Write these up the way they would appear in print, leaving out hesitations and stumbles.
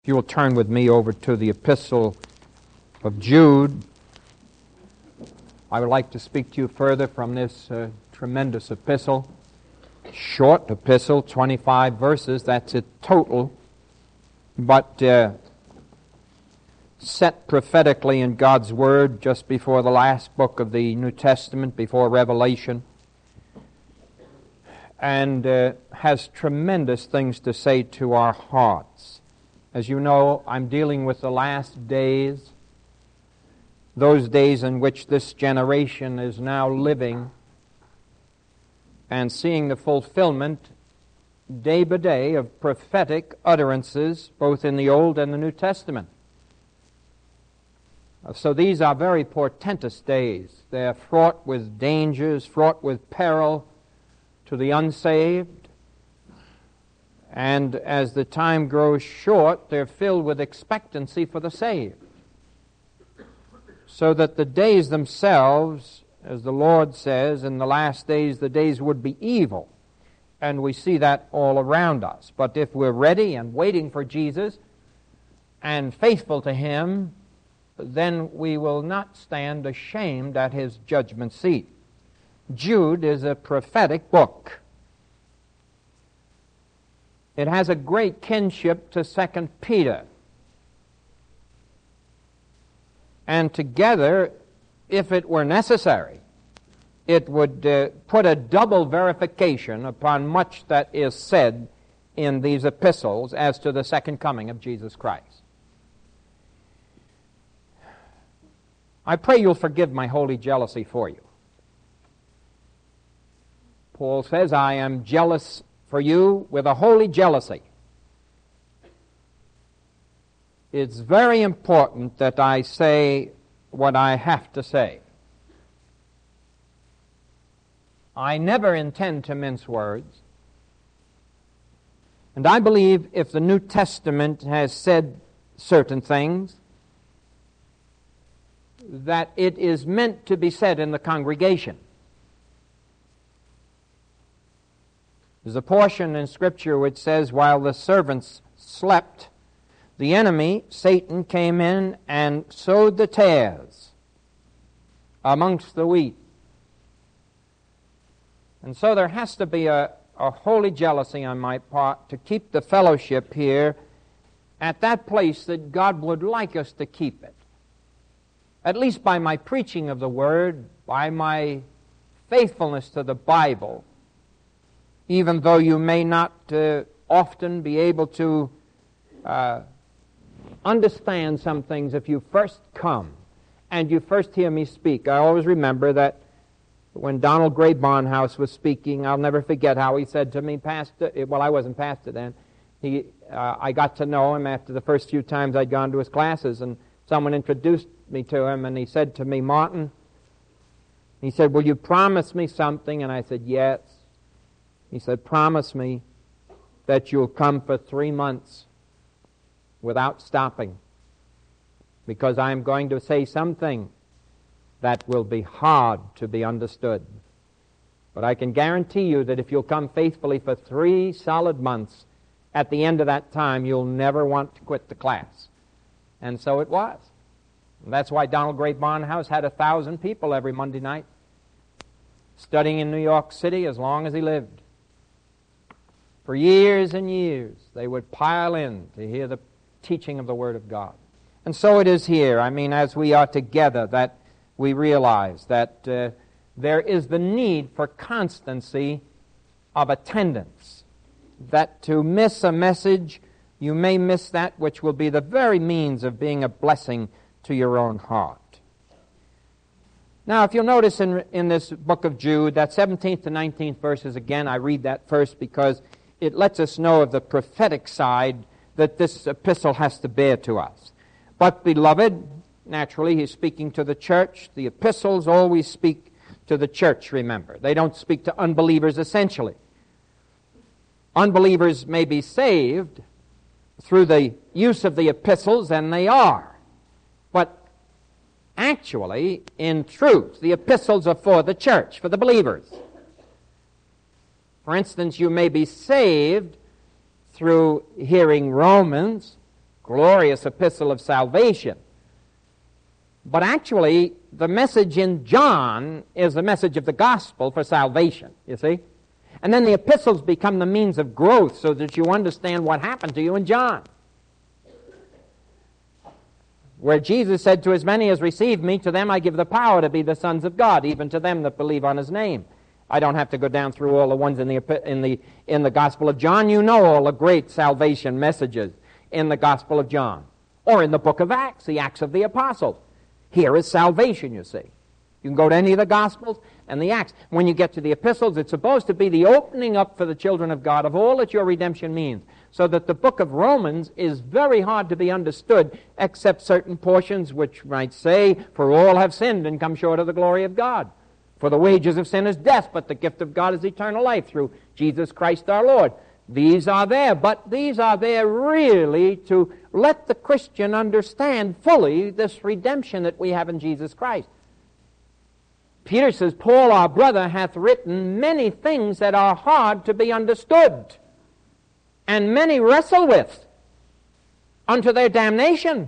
If you will turn with me over to the Epistle of Jude, I would like to speak to you further from this tremendous epistle. Short epistle, 25 verses, that's it total, but set prophetically in God's Word just before the last book of the New Testament, before Revelation, and has tremendous things to say to our hearts. As you know, I'm dealing with the last days, those days in which this generation is now living and seeing the fulfillment day by day of prophetic utterances, both in the Old and the New Testament. So these are very portentous days. They are fraught with dangers, fraught with peril to the unsaved. And as the time grows short, they're filled with expectancy for the saved. So that the days themselves, as the Lord says, in the last days, the days would be evil. And we see that all around us. But if we're ready and waiting for Jesus and faithful to Him, then we will not stand ashamed at His judgment seat. Jude is a prophetic book. It has a great kinship to 2 Peter. And together, if it were necessary, it would put a double verification upon much that is said in these epistles as to the second coming of Jesus Christ. I pray you'll forgive my holy jealousy for you. Paul says, I am jealous for you with a holy jealousy. It's very important that I say what I have to say. I never intend to mince words. And I believe if the New Testament has said certain things, that it is meant to be said in the congregation. There's a portion in Scripture which says, while the servants slept, the enemy, Satan, came in and sowed the tares amongst the wheat. And so there has to be a holy jealousy on my part to keep the fellowship here at that place that God would like us to keep it. At least by my preaching of the Word, by my faithfulness to the Bible, even though you may not often be able to understand some things if you first come and you first hear me speak. I always remember that when Donald Gray Barnhouse was speaking, I'll never forget how he said to me, Pastor, well, I wasn't pastor then, I got to know him after the first few times I'd gone to his classes, and someone introduced me to him, and he said to me, Martin, he said, will you promise me something? And I said, yes. He said, promise me that you'll come for 3 months without stopping, because I'm going to say something that will be hard to be understood. But I can guarantee you that if you'll come faithfully for 3 solid months, at the end of that time, you'll never want to quit the class. And so it was. And that's why Donald Gray Barnhouse had 1,000 people every Monday night studying in New York City as long as he lived. For years and years, they would pile in to hear the teaching of the Word of God. And so it is here. I mean, as we are together, that we realize that there is the need for constancy of attendance. That to miss a message, you may miss that which will be the very means of being a blessing to your own heart. Now, if you'll notice in this book of Jude, that 17th to 19th verses, again, I read that first because it lets us know of the prophetic side that this epistle has to bear to us. But, beloved, naturally, he's speaking to the church. The epistles always speak to the church, remember. They don't speak to unbelievers essentially. Unbelievers may be saved through the use of the epistles, and they are. But actually, in truth, the epistles are for the church, for the believers. For instance, you may be saved through hearing Romans, glorious epistle of salvation. But actually, the message in John is the message of the gospel for salvation, you see? And then the epistles become the means of growth so that you understand what happened to you in John, where Jesus said, to as many as receive me, to them I give the power to be the sons of God, even to them that believe on his name. I don't have to go down through all the ones in the Gospel of John. You know all the great salvation messages in the Gospel of John, or in the book of Acts, the Acts of the Apostles. Here is salvation, you see. You can go to any of the Gospels and the Acts. When you get to the epistles, it's supposed to be the opening up for the children of God of all that your redemption means. So that the book of Romans is very hard to be understood, except certain portions which might say, for all have sinned and come short of the glory of God. For the wages of sin is death, but the gift of God is eternal life through Jesus Christ our Lord. These are there, but these are there really to let the Christian understand fully this redemption that we have in Jesus Christ. Peter says, Paul our brother hath written many things that are hard to be understood, and many wrestle with unto their damnation.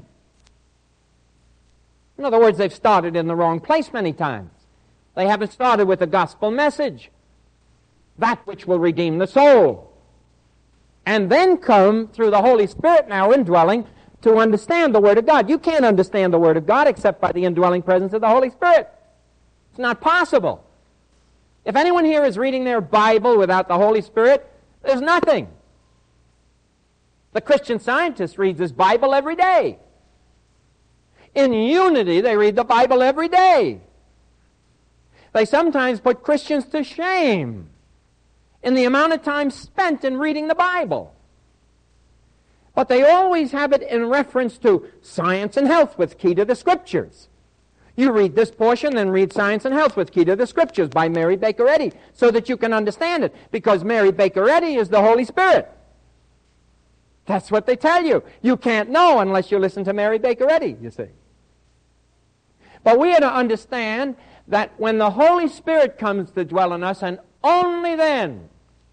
In other words, they've started in the wrong place many times. They haven't started with the gospel message, that which will redeem the soul, and then come through the Holy Spirit now indwelling to understand the Word of God. You can't understand the Word of God except by the indwelling presence of the Holy Spirit. It's not possible. If anyone here is reading their Bible without the Holy Spirit, there's nothing. The Christian Scientist reads his Bible every day. In unity, they read the Bible every day. They sometimes put Christians to shame in the amount of time spent in reading the Bible. But they always have it in reference to science and health with key to the Scriptures. You read this portion, then read Science and Health with Key to the Scriptures by Mary Baker Eddy, so that you can understand it, because Mary Baker Eddy is the Holy Spirit. That's what they tell you. You can't know unless you listen to Mary Baker Eddy, you see. But we are to understand that when the Holy Spirit comes to dwell in us, and only then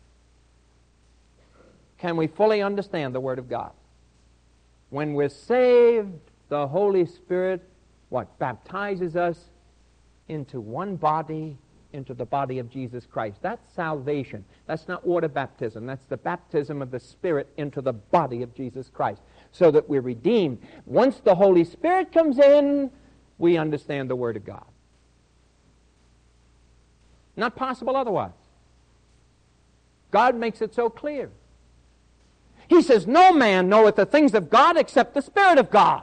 can we fully understand the Word of God. When we're saved, the Holy Spirit, what? Baptizes us into one body, into the body of Jesus Christ. That's salvation. That's not water baptism. That's the baptism of the Spirit into the body of Jesus Christ, so that we're redeemed. Once the Holy Spirit comes in, we understand the Word of God. Not possible otherwise. God makes it so clear. He says, no man knoweth the things of God except the Spirit of God.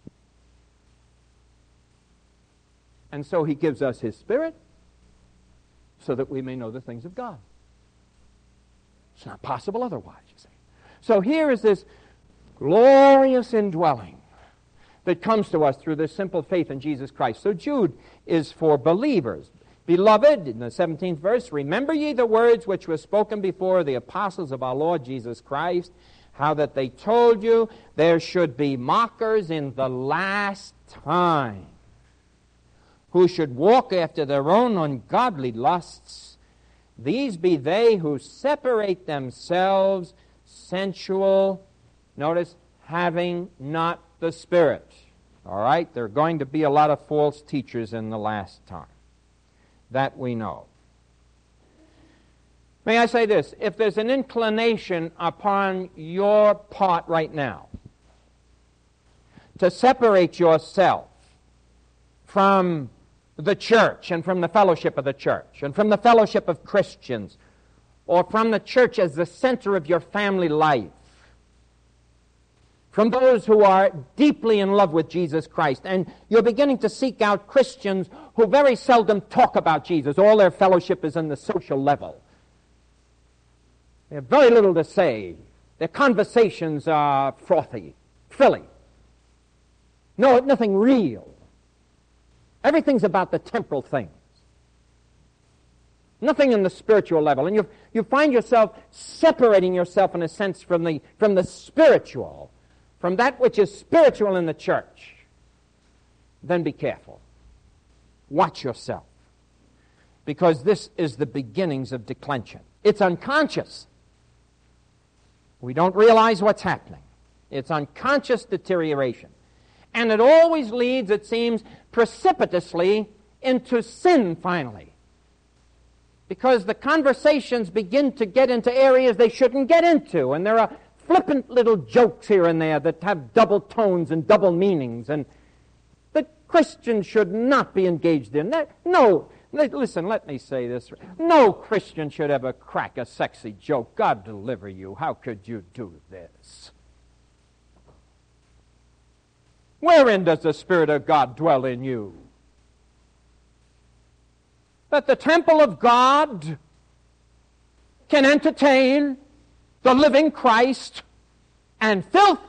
And so he gives us his Spirit so that we may know the things of God. It's not possible otherwise, you see. So here is this glorious indwelling that comes to us through this simple faith in Jesus Christ. So Jude is for believers. Beloved, in the 17th verse, remember ye the words which were spoken before the apostles of our Lord Jesus Christ, how that they told you there should be mockers in the last time, who should walk after their own ungodly lusts. These be they who separate themselves, sensual, notice, having not the Spirit. All right? There are going to be a lot of false teachers in the last time. That we know. May I say this? If there's an inclination upon your part right now to separate yourself from the church and from the fellowship of the church and from the fellowship of Christians, or from the church as the center of your family life, from those who are deeply in love with Jesus Christ, and you're beginning to seek out Christians who very seldom talk about Jesus. All their fellowship is on the social level. They have very little to say. Their conversations are frothy, frilly. No, nothing real. Everything's about the temporal things. Nothing in the spiritual level. And you find yourself separating yourself in a sense from the spiritual, from that which is spiritual in the church. Then be careful. Watch yourself. Because this is the beginnings of declension. It's unconscious. We don't realize what's happening. It's unconscious deterioration. And it always leads, it seems, precipitously into sin finally. Because the conversations begin to get into areas they shouldn't get into. And there are flippant little jokes here and there that have double tones and double meanings. And the Christian should not be engaged in that. No, listen, let me say this. No Christian should ever crack a sexy joke. God deliver you. How could you do this? Wherein does the Spirit of God dwell in you? That the temple of God can entertain the living Christ and filth?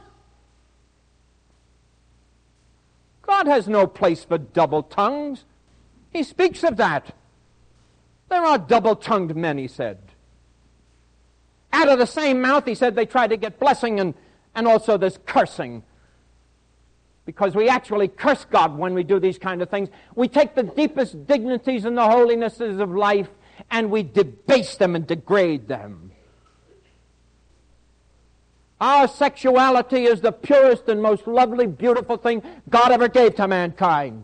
God has no place for double tongues. He speaks of that. There are double-tongued men, he said. Out of the same mouth, he said, they tried to get blessing and also this cursing. Because we actually curse God when we do these kind of things. We take the deepest dignities and the holinesses of life and we debase them and degrade them. Our sexuality is the purest and most lovely, beautiful thing God ever gave to mankind.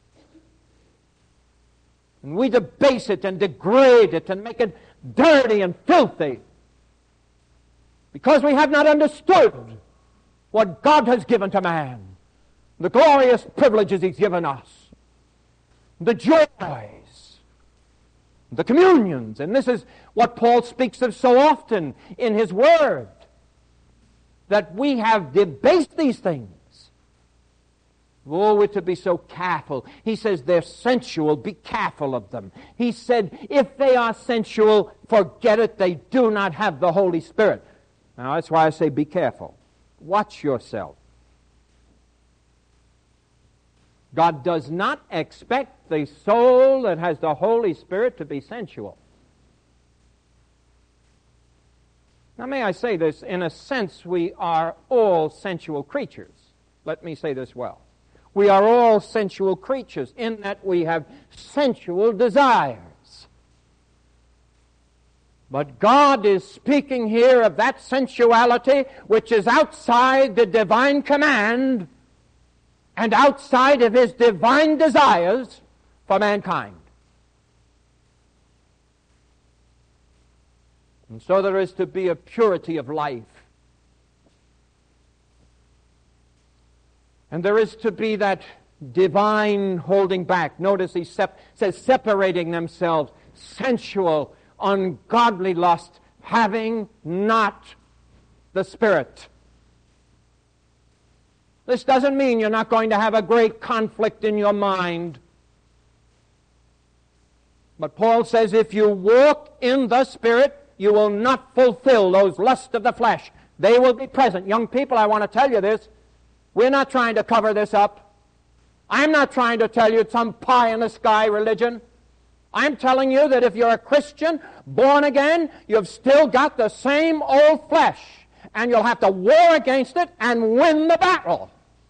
And we debase it and degrade it and make it dirty and filthy because we have not understood what God has given to man, the glorious privileges he's given us, the joys, the communions. And this is what Paul speaks of so often in his word, that we have debased these things. Oh, we're to be so careful. He says they're sensual. Be careful of them. He said if they are sensual, forget it. They do not have the Holy Spirit. Now, that's why I say be careful. Watch yourself. God does not expect the soul that has the Holy Spirit to be sensual. Now, may I say this? In a sense, we are all sensual creatures. Let me say this well. We are all sensual creatures in that we have sensual desires. But God is speaking here of that sensuality which is outside the divine command and outside of his divine desires for mankind. And so there is to be a purity of life. And there is to be that divine holding back. Notice he says separating themselves, sensual, ungodly lust, having not the Spirit. This doesn't mean you're not going to have a great conflict in your mind. But Paul says if you walk in the Spirit, you will not fulfill those lusts of the flesh. They will be present. Young people, I want to tell you this. We're not trying to cover this up. I'm not trying to tell you it's some pie-in-the-sky religion. I'm telling you that if you're a Christian, born again, you've still got the same old flesh. And you'll have to war against it and win the battle.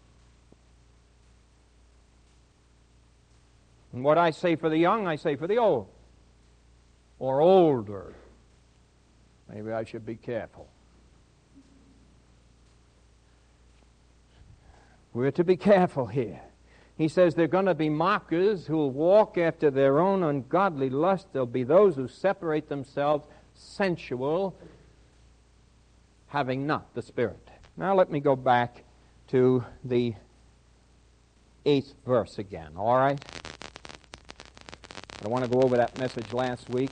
And what I say for the young, I say for the old. Or older. Maybe I should be careful. We're to be careful here. He says there are going to be mockers who will walk after their own ungodly lust. There'll be those who separate themselves, sensual, having not the Spirit. Now let me go back to the 8th verse again, all right? I want to go over that message last week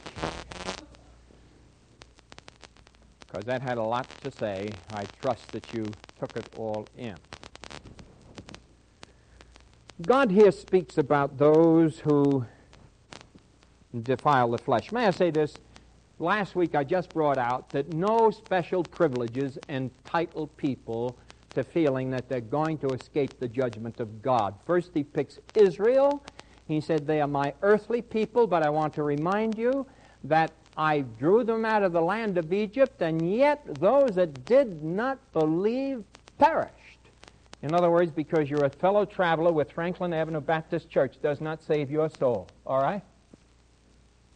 because that had a lot to say. I trust that you took it all in. God here speaks about those who defile the flesh. May I say this? Last week I just brought out that no special privileges entitle people to feeling that they're going to escape the judgment of God. First he picks Israel. He said, they are my earthly people, but I want to remind you that I drew them out of the land of Egypt, and yet those that did not believe perished. In other words, because you're a fellow traveler with Franklin Avenue Baptist Church does not save your soul, all right?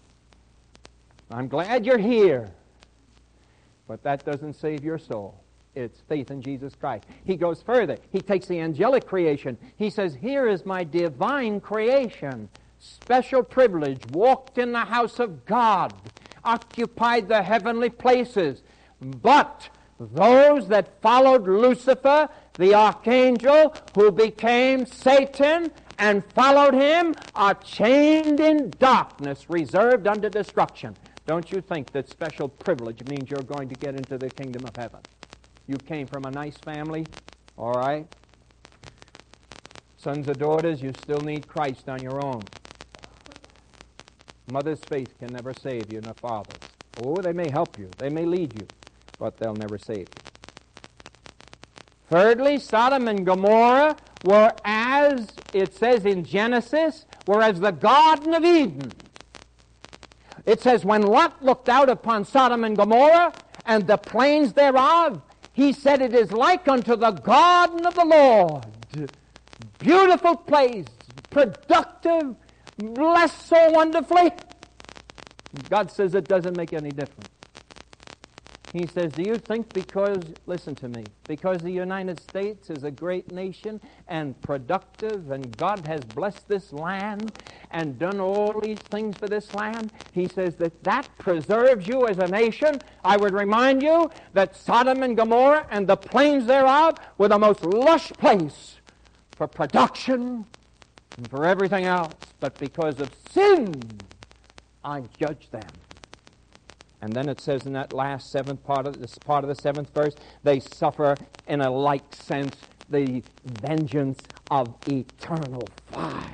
I'm glad you're here, but that doesn't save your soul. It's faith in Jesus Christ. He goes further. He takes the angelic creation. He says, here is my divine creation. Special privilege. Walked in the house of God. Occupied the heavenly places. But those that followed Lucifer, the archangel, who became Satan and followed him, are chained in darkness, reserved unto destruction. Don't you think that special privilege means you're going to get into the kingdom of heaven? You came from a nice family, all right? Sons or daughters, you still need Christ on your own. Mother's faith can never save you, nor father's. Oh, they may help you, they may lead you, but they'll never save you. Thirdly, Sodom and Gomorrah were, as it says in Genesis, were as the Garden of Eden. It says, when Lot looked out upon Sodom and Gomorrah and the plains thereof, he said, it is like unto the garden of the Lord. Beautiful place, productive, blessed so wonderfully. God says it doesn't make any difference. He says, do you think because, listen to me, because the United States is a great nation and productive and God has blessed this land and done all these things for this land, he says that preserves you as a nation? I would remind you that Sodom and Gomorrah and the plains thereof were the most lush place for production and for everything else. But because of sin, I judge them. And then it says in that last seventh part of this part of the seventh verse, they suffer in a like sense the vengeance of eternal fire.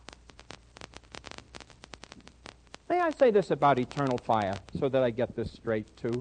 May I say this about eternal fire so that I get this straight too?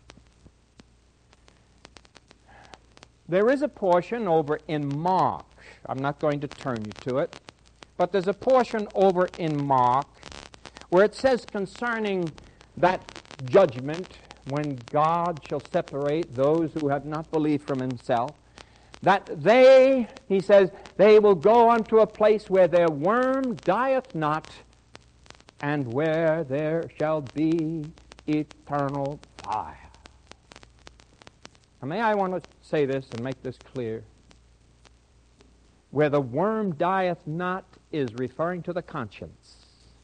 There is a portion over in Mark. I'm not going to turn you to it, but there's a portion over in Mark where it says concerning that judgment when God shall separate those who have not believed from himself, that they, he says, they will go unto a place where their worm dieth not, and where there shall be eternal fire. Now, may I want to say this and make this clear. Where the worm dieth not is referring to the conscience,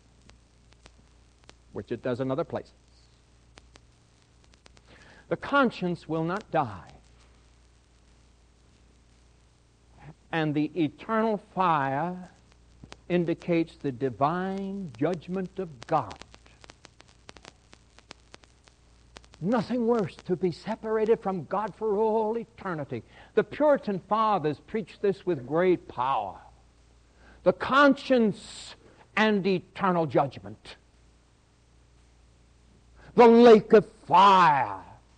which it does in other places. The conscience will not die. And the eternal fire indicates the divine judgment of God. Nothing worse to be separated from God for all eternity. The Puritan fathers preached this with great power. The conscience and eternal judgment. The lake of fire.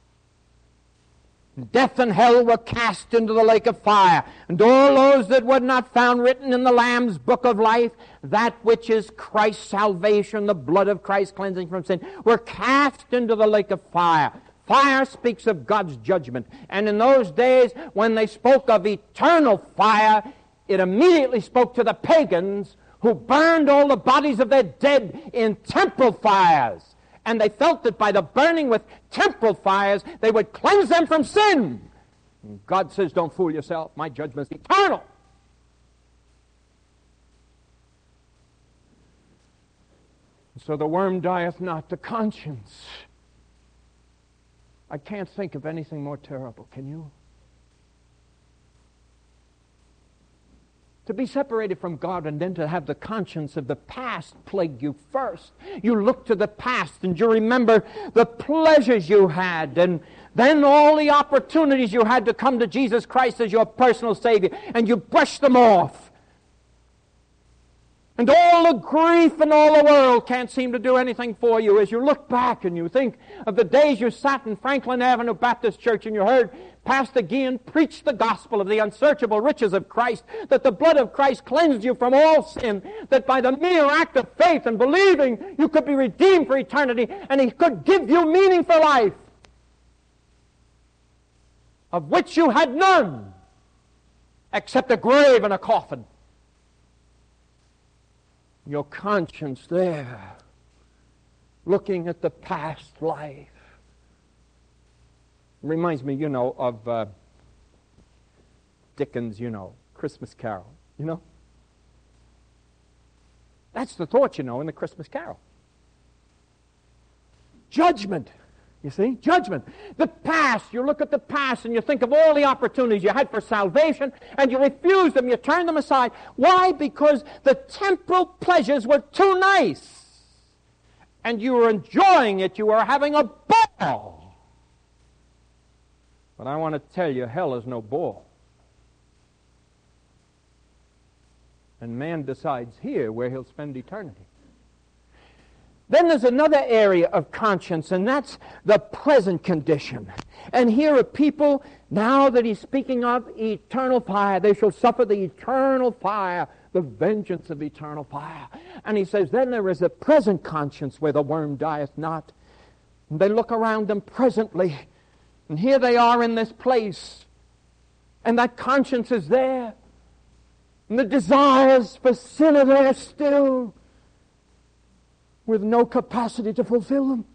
Death and hell were cast into the lake of fire, and all those that were not found written in the Lamb's book of life, that which is Christ's salvation, the blood of Christ cleansing from sin, were cast into the lake of fire. Fire speaks of God's judgment, and in those days when they spoke of eternal fire, it immediately spoke to the pagans who burned all the bodies of their dead in temple fires. And they felt that by the burning with temporal fires, they would cleanse them from sin. And God says, don't fool yourself. My judgment is eternal. So the worm dieth not, the conscience. I can't think of anything more terrible, can you? To be separated from God and then to have the conscience of the past plague you first. You look to the past and you remember the pleasures you had and then all the opportunities you had to come to Jesus Christ as your personal Savior, and you brush them off. And all the grief in all the world can't seem to do anything for you as you look back and you think of the days you sat in Franklin Avenue Baptist Church and you heard Pastor Guillen preach the gospel of the unsearchable riches of Christ, that the blood of Christ cleansed you from all sin, that by the mere act of faith and believing you could be redeemed for eternity, and He could give you meaning for life, of which you had none, except a grave and a coffin. Your conscience there, looking at the past life, reminds me, of Dickens, Christmas Carol, That's the thought, in the Christmas Carol. Judgment. You see? Judgment. The past. You look at the past and you think of all the opportunities you had for salvation and you refuse them. You turn them aside. Why? Because the temporal pleasures were too nice. And you were enjoying it. You were having a ball. But I want to tell you, hell is no ball. And man decides here where he'll spend eternity. Then there's another area of conscience, and that's the present condition. And here are people, now that he's speaking of eternal fire, they shall suffer the eternal fire, the vengeance of eternal fire. And he says, then there is a present conscience where the worm dieth not. And they look around them presently, and here they are in this place, and that conscience is there, and the desires for sin are there still, with no capacity to fulfill them.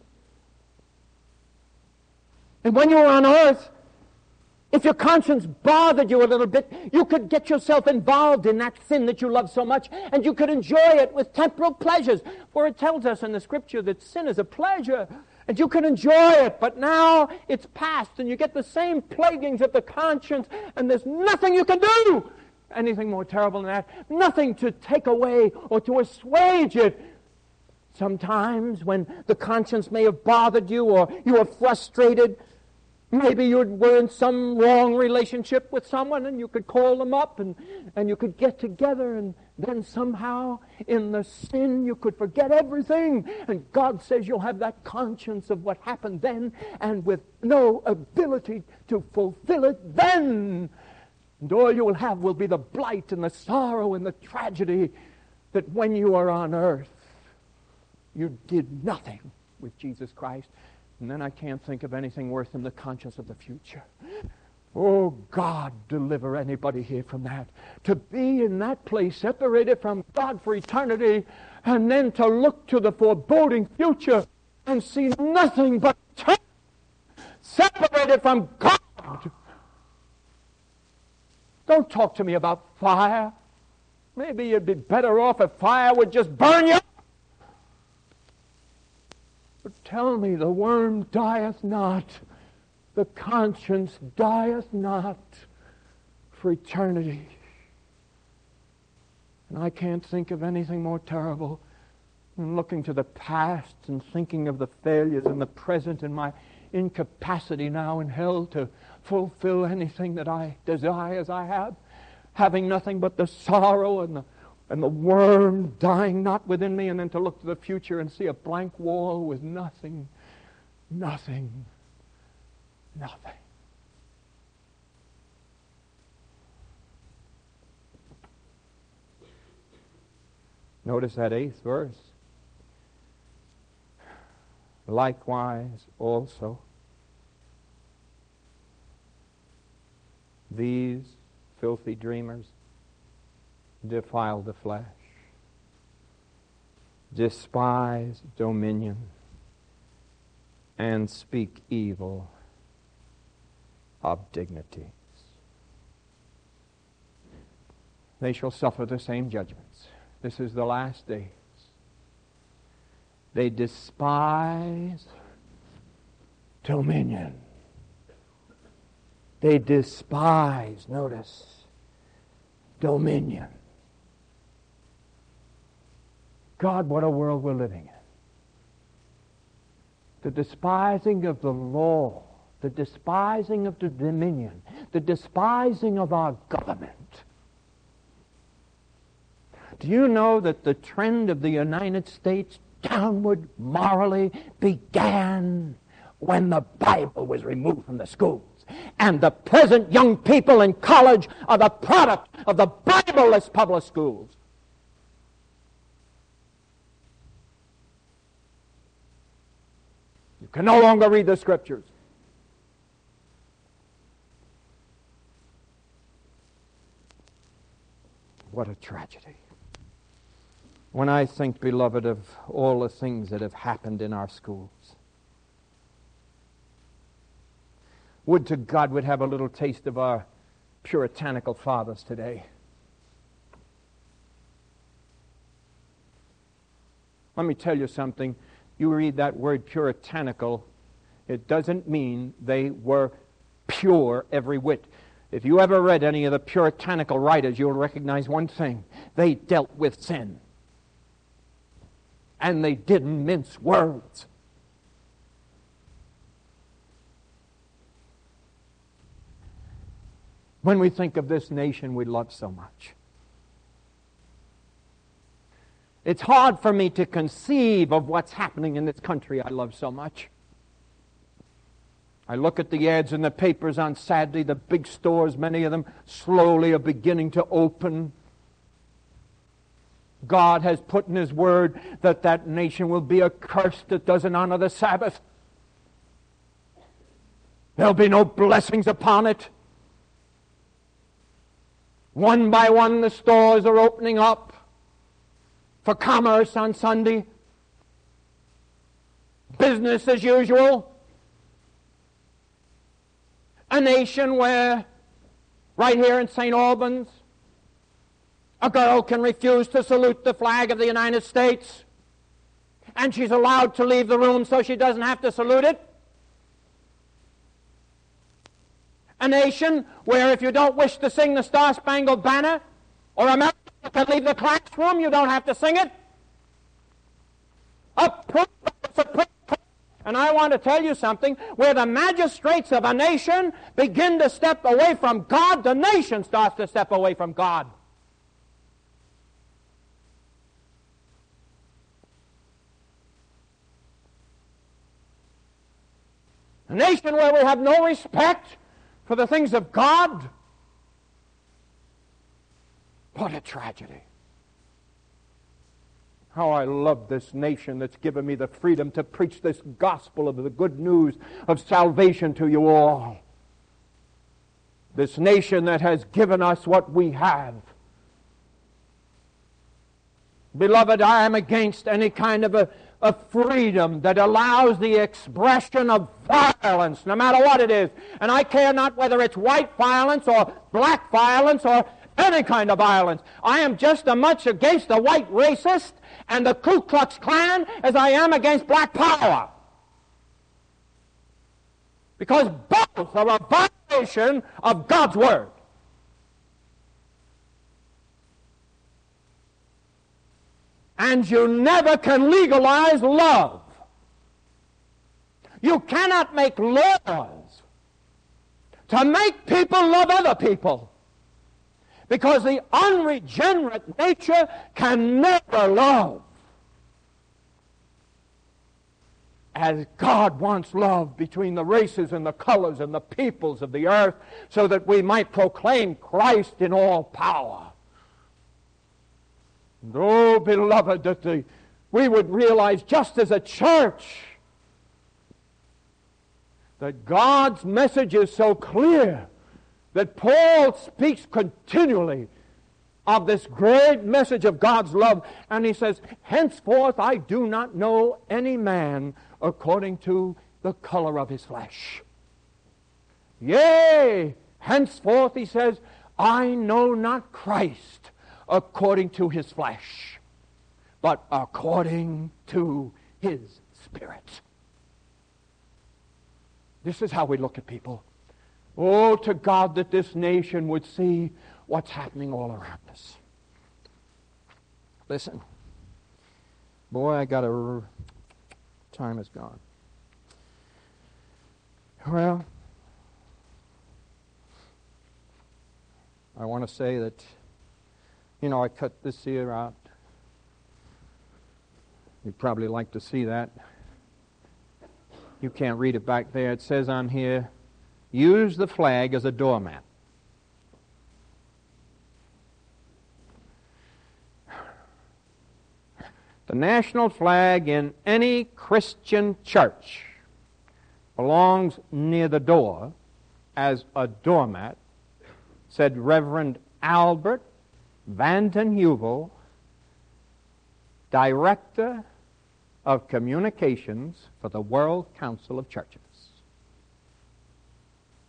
And when you were on earth, if your conscience bothered you a little bit, you could get yourself involved in that sin that you love so much, and you could enjoy it with temporal pleasures. For it tells us in the Scripture that sin is a pleasure, and you can enjoy it, but now it's past, and you get the same plaguings of the conscience, and there's nothing you can do. Anything more terrible than that. Nothing to take away or to assuage it. Sometimes when the conscience may have bothered you or you were frustrated, maybe you were in some wrong relationship with someone and you could call them up and you could get together, and then somehow in the sin you could forget everything. And God says you'll have that conscience of what happened then and with no ability to fulfill it then. And all you will have will be the blight and the sorrow and the tragedy that when you are on earth, you did nothing with Jesus Christ. And then I can't think of anything worse than the conscience of the future. Oh, God, deliver anybody here from that. To be in that place, separated from God for eternity, and then to look to the foreboding future and see nothing but eternity, separated from God. Don't talk to me about fire. Maybe you'd be better off if fire would just burn you. But tell me, the worm dieth not, the conscience dieth not for eternity. And I can't think of anything more terrible than looking to the past and thinking of the failures in the present and my incapacity now in hell to fulfill anything that I desire as I have, having nothing but the sorrow and the worm dying not within me, and then to look to the future and see a blank wall with nothing. Notice that 8th verse. Likewise also, these filthy dreamers defile the flesh, despise dominion, and speak evil of dignities. They shall suffer the same judgments. This is the last days. They despise dominion. They despise, notice, dominion. God, what a world we're living in. The despising of the law, the despising of the dominion, the despising of our government. Do you know that the trend of the United States downward morally began when the Bible was removed from the schools? And the present young people in college are the product of the Bible-less public schools. You can no longer read the Scriptures. What a tragedy. When I think, beloved, of all the things that have happened in our schools, Would to God we'd have a little taste of our puritanical fathers today. Let me tell you something. You read that word puritanical, it doesn't mean they were pure every whit. If you ever read any of the puritanical writers, you'll recognize one thing. They dealt with sin. And they didn't mince words. When we think of this nation we love so much, it's hard for me to conceive of what's happening in this country I love so much. I look at the ads in the papers on Saturday, the big stores, many of them slowly are beginning to open. God has put in His Word that that nation will be accursed that doesn't honor the Sabbath. There'll be no blessings upon it. One by one the stores are opening up for commerce on Sunday. Business as usual. A nation where, right here in St. Albans, a girl can refuse to salute the flag of the United States, and she's allowed to leave the room so she doesn't have to salute it. A nation where if you don't wish to sing the Star-Spangled Banner, or America can leave the classroom, you don't have to sing it. Approved by the Supreme Court. And I want to tell you something, where the magistrates of a nation begin to step away from God, the nation starts to step away from God. A nation where we have no respect for the things of God. What a tragedy. How I love this nation that's given me the freedom to preach this gospel of the good news of salvation to you all. This nation that has given us what we have. Beloved, I am against any kind of a freedom that allows the expression of violence, no matter what it is. And I care not whether it's white violence or black violence or any kind of violence. I am just as much against the white racist and the Ku Klux Klan as I am against black power. Because both are a violation of God's Word. And you never can legalize love. You cannot make laws to make people love other people. Because the unregenerate nature can never love as God wants love between the races and the colors and the peoples of the earth, so that we might proclaim Christ in all power. And oh, beloved, that we would realize just as a church that God's message is so clear that Paul speaks continually of this great message of God's love. And he says, henceforth I do not know any man according to the color of his flesh. Yea, henceforth, he says, I know not Christ according to his flesh, but according to his Spirit. This is how we look at people. Oh, to God that this nation would see what's happening all around us. Listen. Boy, time is gone. Well, I want to say that, I cut this here out. You'd probably like to see that. You can't read it back there. It says on here, use the flag as a doormat. The national flag in any Christian church belongs near the door as a doormat, said Reverend Albert Vanden Heuvel, Director of Communications for the World Council of Churches.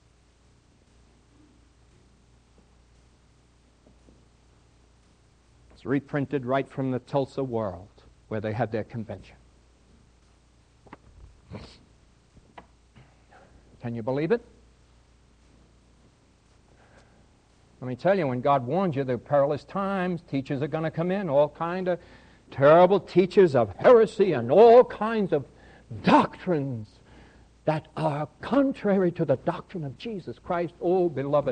It's reprinted right from the Tulsa World, where they had their convention. Can you believe it? Let me tell you, when God warns you, there are perilous times, teachers are going to come in, all kind of terrible teachers of heresy and all kinds of doctrines that are contrary to the doctrine of Jesus Christ. Oh, beloved,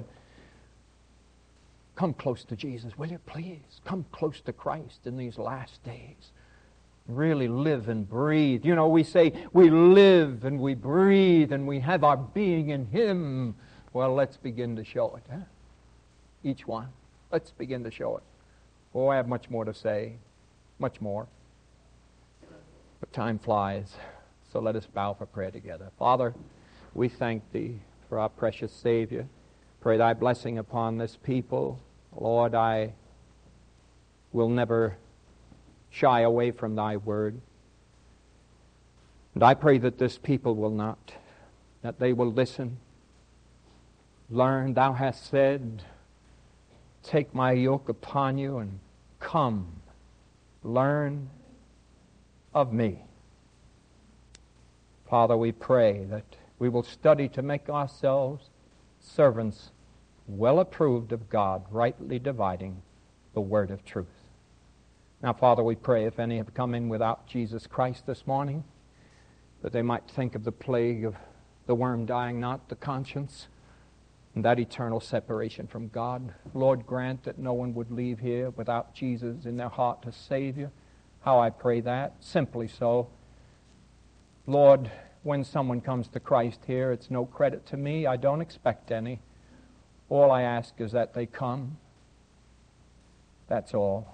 come close to Jesus, will you please? Come close to Christ in these last days. Really live and breathe. You know, we say we live and we breathe and we have our being in Him. Well, let's begin to show it, huh? Each one. Let's begin to show it. Oh, I have much more to say. Much more. But time flies. So let us bow for prayer together. Father, we thank Thee for our precious Savior. Pray Thy blessing upon this people. Lord, I will never shy away from Thy word. And I pray that this people will not, that they will listen, learn. Thou hast said, take my yoke upon you and come, learn of me. Father, we pray that we will study to make ourselves servants well approved of God, rightly dividing the word of truth. Now, Father, we pray if any have come in without Jesus Christ this morning, that they might think of the plague of the worm dying not, the conscience, and that eternal separation from God. Lord, grant that no one would leave here without Jesus in their heart as Savior. How I pray that, simply so. Lord, when someone comes to Christ here, it's no credit to me. I don't expect any. All I ask is that they come. That's all.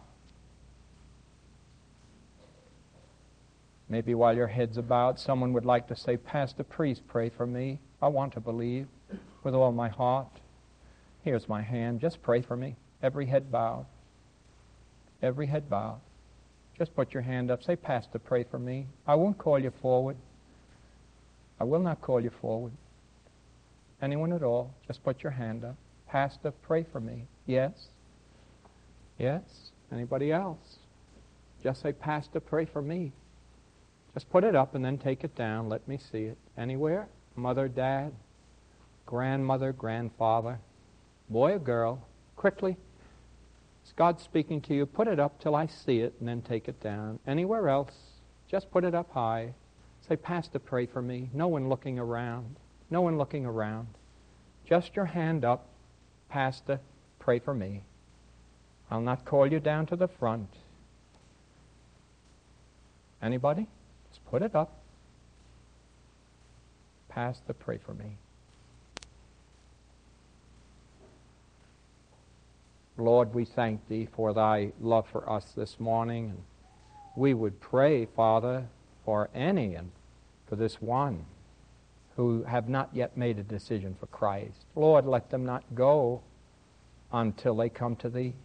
Maybe while your head's bowed, someone would like to say, Pastor, please pray for me. I want to believe with all my heart. Here's my hand. Just pray for me. Every head bowed. Every head bowed. Just put your hand up. Say, Pastor, pray for me. I won't call you forward. I will not call you forward. Anyone at all, just put your hand up. Pastor, pray for me. Yes? Yes? Anybody else? Just say, Pastor, pray for me. Just put it up and then take it down. Let me see it. Anywhere? Mother, dad, grandmother, grandfather, boy or girl. Quickly. Is God speaking to you? Put it up till I see it and then take it down. Anywhere else? Just put it up high. Say, Pastor, pray for me. No one looking around. No one looking around. Just your hand up. Pastor, pray for me. I'll not call you down to the front. Anybody? Just put it up. Pastor, pray for me. Lord, we thank Thee for Thy love for us this morning. And we would pray, Father, for any and for this one who have not yet made a decision for Christ. Lord, let them not go until they come to Thee.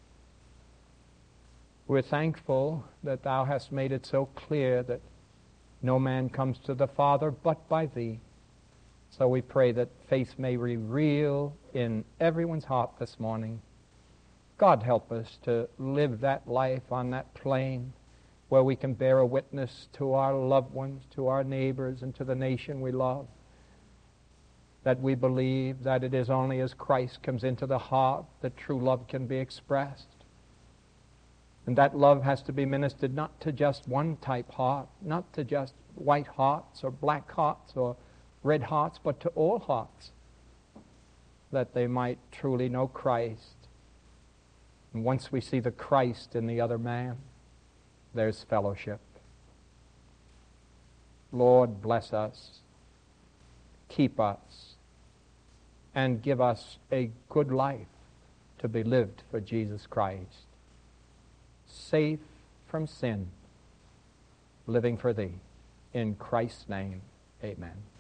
We're thankful that Thou hast made it so clear that no man comes to the Father but by Thee. So we pray that faith may be real in everyone's heart this morning. God, help us to live that life on that plane where we can bear a witness to our loved ones, to our neighbors, and to the nation we love. That we believe that it is only as Christ comes into the heart that true love can be expressed. And that love has to be ministered not to just one type heart, not to just white hearts or black hearts or red hearts, but to all hearts, that they might truly know Christ. And once we see the Christ in the other man, there's fellowship. Lord, bless us, keep us, and give us a good life to be lived for Jesus Christ. Safe from sin, living for Thee. In Christ's name, amen.